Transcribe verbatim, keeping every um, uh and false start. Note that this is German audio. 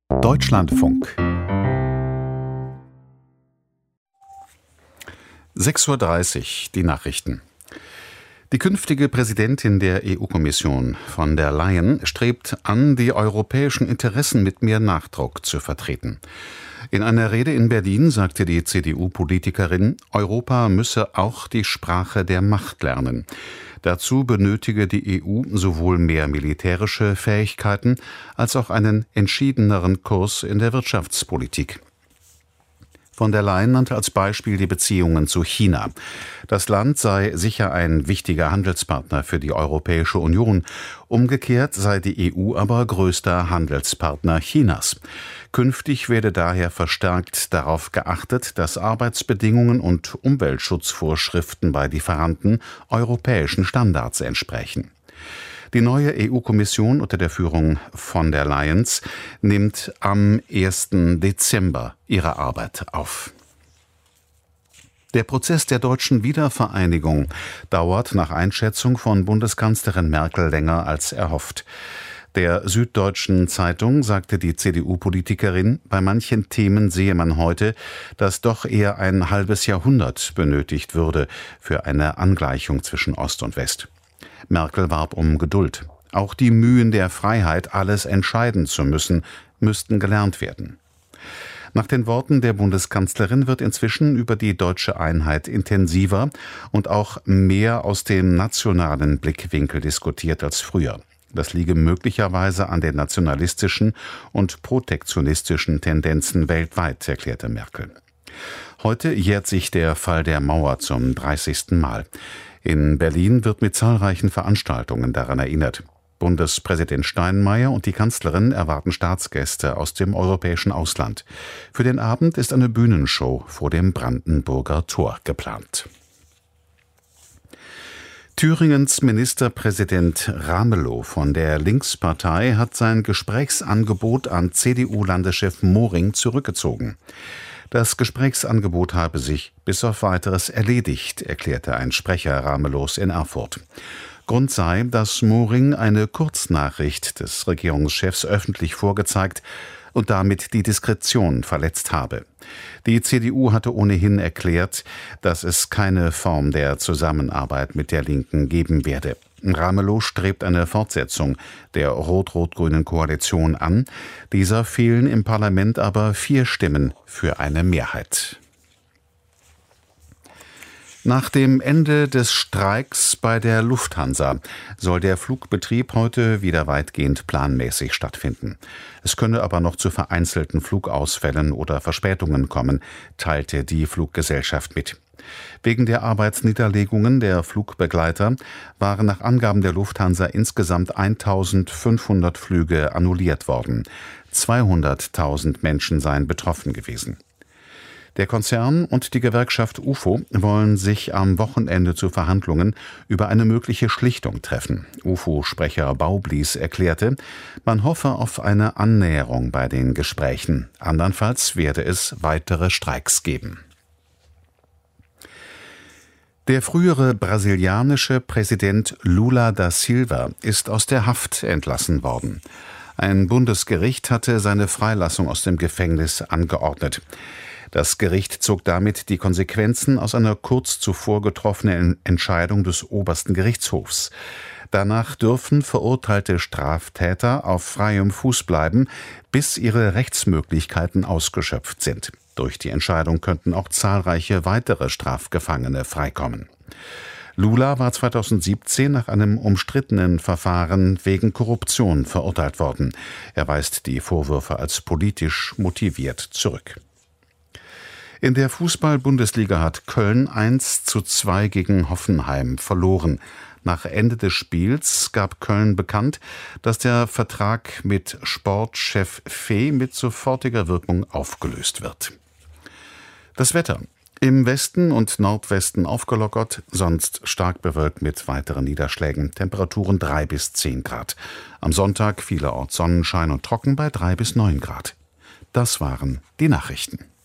Deutschlandfunk. sechs Uhr dreißig, die Nachrichten. Die künftige Präsidentin der E U-Kommission, von der Leyen, strebt an, die europäischen Interessen mit mehr Nachdruck zu vertreten. In einer Rede in Berlin sagte die C D U-Politikerin, Europa müsse auch die Sprache der Macht lernen. Dazu benötige die E U sowohl mehr militärische Fähigkeiten als auch einen entschiedeneren Kurs in der Wirtschaftspolitik. Von der Leyen nannte als Beispiel die Beziehungen zu China. Das Land sei sicher ein wichtiger Handelspartner für die Europäische Union. Umgekehrt sei die E U aber größter Handelspartner Chinas. Künftig werde daher verstärkt darauf geachtet, dass Arbeitsbedingungen und Umweltschutzvorschriften bei Lieferanten europäischen Standards entsprechen. Die neue E U-Kommission unter der Führung von der Leyen nimmt am ersten Dezember ihre Arbeit auf. Der Prozess der deutschen Wiedervereinigung dauert nach Einschätzung von Bundeskanzlerin Merkel länger als erhofft. Der Süddeutschen Zeitung sagte die C D U-Politikerin, bei manchen Themen sehe man heute, dass doch eher ein halbes Jahrhundert benötigt würde für eine Angleichung zwischen Ost und West. Merkel warb um Geduld. Auch die Mühen der Freiheit, alles entscheiden zu müssen, müssten gelernt werden. Nach den Worten der Bundeskanzlerin wird inzwischen über die deutsche Einheit intensiver und auch mehr aus dem nationalen Blickwinkel diskutiert als früher. Das liege möglicherweise an den nationalistischen und protektionistischen Tendenzen weltweit, erklärte Merkel. Heute jährt sich der Fall der Mauer zum dreißigsten Mal. In Berlin wird mit zahlreichen Veranstaltungen daran erinnert. Bundespräsident Steinmeier und die Kanzlerin erwarten Staatsgäste aus dem europäischen Ausland. Für den Abend ist eine Bühnenshow vor dem Brandenburger Tor geplant. Thüringens Ministerpräsident Ramelow von der Linkspartei hat sein Gesprächsangebot an C D U-Landeschef Moring zurückgezogen. Das Gesprächsangebot habe sich bis auf Weiteres erledigt, erklärte ein Sprecher Ramelows in Erfurt. Grund sei, dass Moring eine Kurznachricht des Regierungschefs öffentlich vorgezeigt und damit die Diskretion verletzt habe. Die C D U hatte ohnehin erklärt, dass es keine Form der Zusammenarbeit mit der Linken geben werde. Ramelow strebt eine Fortsetzung der rot-rot-grünen Koalition an. Dieser fehlen im Parlament aber vier Stimmen für eine Mehrheit. Nach dem Ende des Streiks bei der Lufthansa soll der Flugbetrieb heute wieder weitgehend planmäßig stattfinden. Es könne aber noch zu vereinzelten Flugausfällen oder Verspätungen kommen, teilte die Fluggesellschaft mit. Wegen der Arbeitsniederlegungen der Flugbegleiter waren nach Angaben der Lufthansa insgesamt eintausendfünfhundert Flüge annulliert worden. zweihunderttausend Menschen seien betroffen gewesen. Der Konzern und die Gewerkschaft U F O wollen sich am Wochenende zu Verhandlungen über eine mögliche Schlichtung treffen. U F O-Sprecher Baublies erklärte, man hoffe auf eine Annäherung bei den Gesprächen. Andernfalls werde es weitere Streiks geben. Der frühere brasilianische Präsident Lula da Silva ist aus der Haft entlassen worden. Ein Bundesgericht hatte seine Freilassung aus dem Gefängnis angeordnet. Das Gericht zog damit die Konsequenzen aus einer kurz zuvor getroffenen Entscheidung des obersten Gerichtshofs. Danach dürfen verurteilte Straftäter auf freiem Fuß bleiben, bis ihre Rechtsmöglichkeiten ausgeschöpft sind. Durch die Entscheidung könnten auch zahlreiche weitere Strafgefangene freikommen. Lula war zweitausendsiebzehn nach einem umstrittenen Verfahren wegen Korruption verurteilt worden. Er weist die Vorwürfe als politisch motiviert zurück. In der Fußball-Bundesliga hat Köln eins zu zwei gegen Hoffenheim verloren. Nach Ende des Spiels gab Köln bekannt, dass der Vertrag mit Sportchef Fee mit sofortiger Wirkung aufgelöst wird. Das Wetter. Im Westen und Nordwesten aufgelockert, sonst stark bewölkt mit weiteren Niederschlägen. Temperaturen drei bis zehn Grad. Am Sonntag vielerorts Sonnenschein und trocken bei drei bis neun Grad. Das waren die Nachrichten.